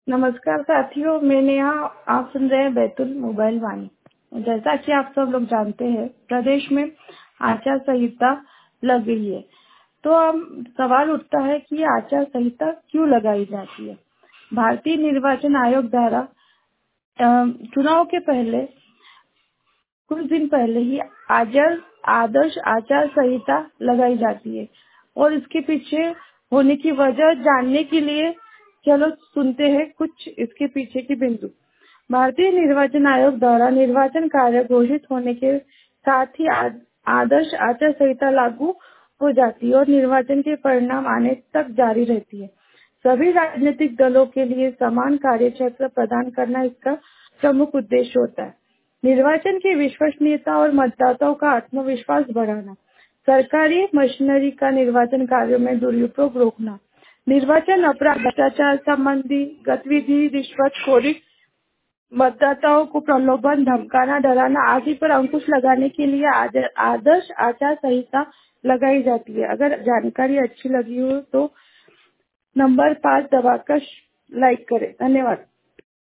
नमस्कार साथियों, मैं नेहा। आप सुन रहे हैं बैतूल मोबाइल वाणी। जैसा कि आप सब लोग जानते हैं, प्रदेश में आचार संहिता लग गई है। तो अब सवाल उठता है कि ये आचार संहिता क्यों लगाई जाती है। भारतीय निर्वाचन आयोग द्वारा चुनाव के पहले कुछ दिन पहले ही आदर्श आचार संहिता लगाई जाती है और इसके पीछे होने की वजह जानने के लिए चलो सुनते हैं कुछ इसके पीछे की बिंदु। भारतीय निर्वाचन आयोग द्वारा निर्वाचन कार्य घोषित होने के साथ ही आदर्श आचार संहिता लागू हो जाती है और निर्वाचन के परिणाम आने तक जारी रहती है। सभी राजनीतिक दलों के लिए समान कार्यक्षेत्र प्रदान करना इसका प्रमुख उद्देश्य होता है। निर्वाचन की विश्वसनीयता और मतदाताओं का आत्मविश्वास बढ़ाना, सरकारी मशीनरी का निर्वाचन कार्यों में दुरुपयोग रोकना, निर्वाचन अपराध भ्रष्टाचार संबंधी गतिविधि, रिश्वतखोरी, मतदाताओं को प्रलोभन, धमकाना, डराना आदि पर अंकुश लगाने के लिए आदर्श आचार संहिता लगाई जाती है। अगर जानकारी अच्छी लगी हो तो नंबर 5 दबाकर लाइक करें। धन्यवाद।